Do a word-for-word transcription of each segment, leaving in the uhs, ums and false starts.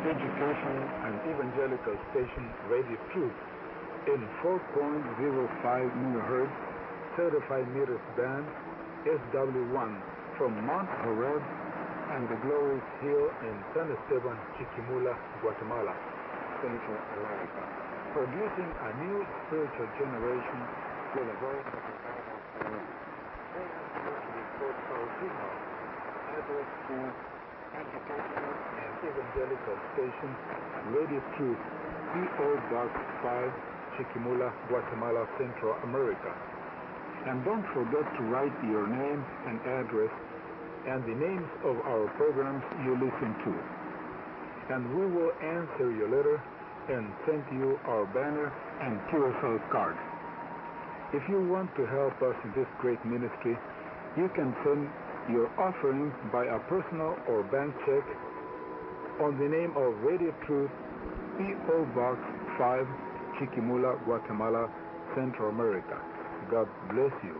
education and evangelical station Radio Truth in four point zero five megahertz thirty-five meters band S W one from Mount Horeb and the Glorious Hill in San Esteban, Chiquimula, Guatemala, Central America, producing a new spiritual generation with a voice of the Bible for report our signal address to educational and evangelical station Radio Truth, P O Box five, Chiquimula, Guatemala, Central America. And don't forget to write your name and address and the names of our programs you listen to. And we will answer your letter and send you our banner and Q S L card. If you want to help us in this great ministry, you can send your offering by a personal or bank check on the name of Radio Truth, P O Box five, Chiquimula, Guatemala, Central America. God bless you.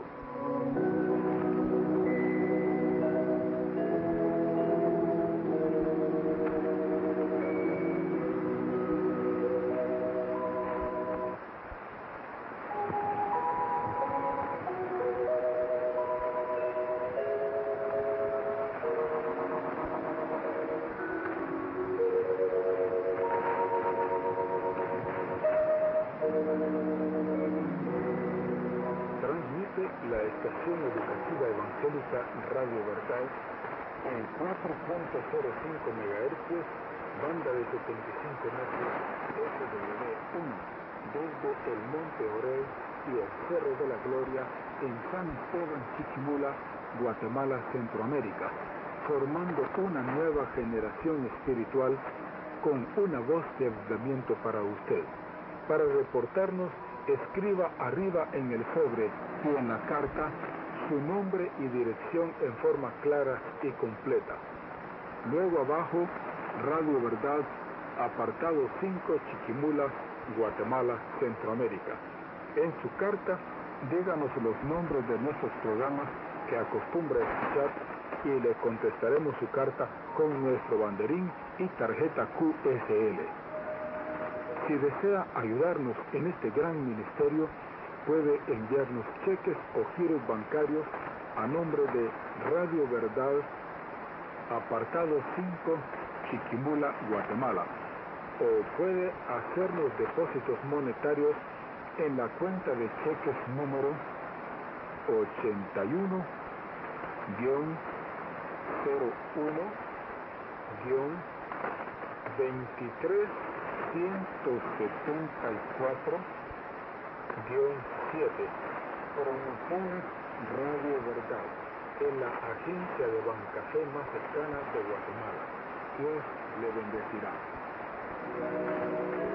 La estación educativa evangélica Radio Verdad en cuatro punto cero cinco megahercios, banda de setenta y cinco metros S W uno, desde el Monte Orel y el Cerro de la Gloria en San Esteban, Chiquimula, Guatemala, Centroamérica, formando una nueva generación espiritual con una voz de avivamiento para usted. Para reportarnos, escriba arriba en el sobre y en la carta su nombre y dirección en forma clara y completa. Luego abajo, Radio Verdad, apartado cinco, Chiquimula, Guatemala, Centroamérica. En su carta, díganos los nombres de nuestros programas que acostumbra escuchar y le contestaremos su carta con nuestro banderín y tarjeta Q S L. Si desea ayudarnos en este gran ministerio, puede enviarnos cheques o giros bancarios a nombre de Radio Verdad, apartado cinco, Chiquimula, Guatemala, o puede hacernos depósitos monetarios en la cuenta de cheques número ochenta y uno, cero uno, veintitrés, ciento setenta y cuatro, siete, promociones Radio Verdad, en la agencia de Bancafé más cercana de Guatemala. Dios le bendecirá.